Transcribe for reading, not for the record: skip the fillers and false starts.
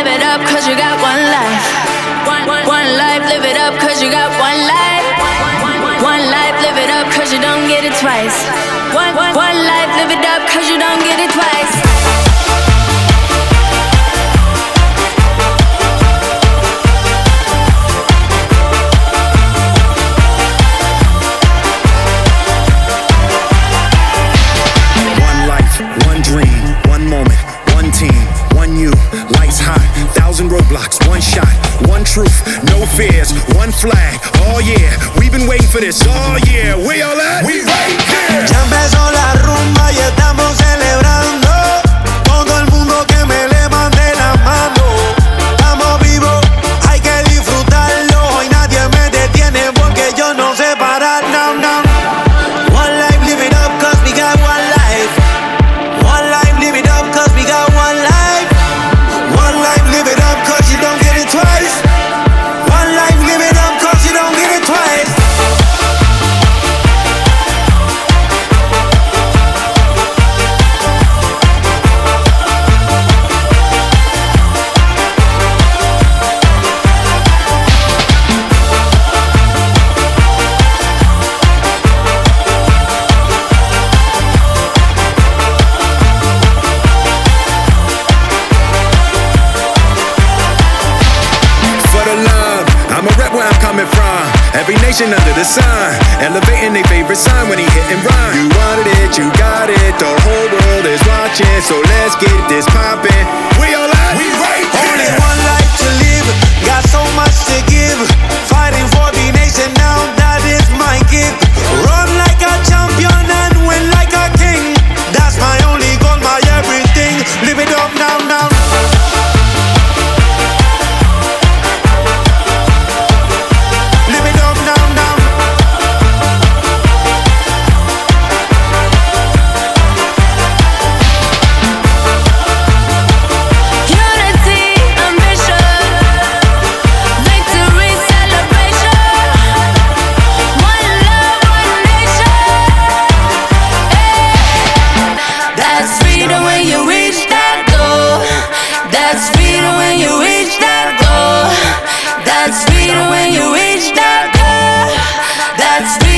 live it up, cause you got one life. One life, live it up, cause you got one life. One life, live it up, cause you don't get it twice. One life, live it up, cause you don't get it twice. One dream, one moment, one team, one you, lights hot, 1,000 roadblocks, one shot, one truth, no fears, one flag, oh yeah, we've been waiting for this all year, where y'all at? We right here! Ya empezó la rumba y estamos celebrando, todo el mundo que me levante la mano, estamos vivos, hay que disfrutarlo, hoy nadie me detiene porque yo no sé parar, no, no. One life, live it up, cause we got one life. One life, live it up, cause we got one life. One life, live it up, cause you don't get it twice. One life, live it up, cause you don't get it twice. Every nation under the sun, elevating their favorite sign when he hit and run. You wanted it, you got it, the whole world is watching, so let's get this poppin'. We all at? We right here. Only one life to live, got so much to give. Fighting for the nation now, that is my gift. Run like a champion and win like a king. That's my only goal, my everything. Live it up now, now. That's freedom when you reach that goal. That's freedom.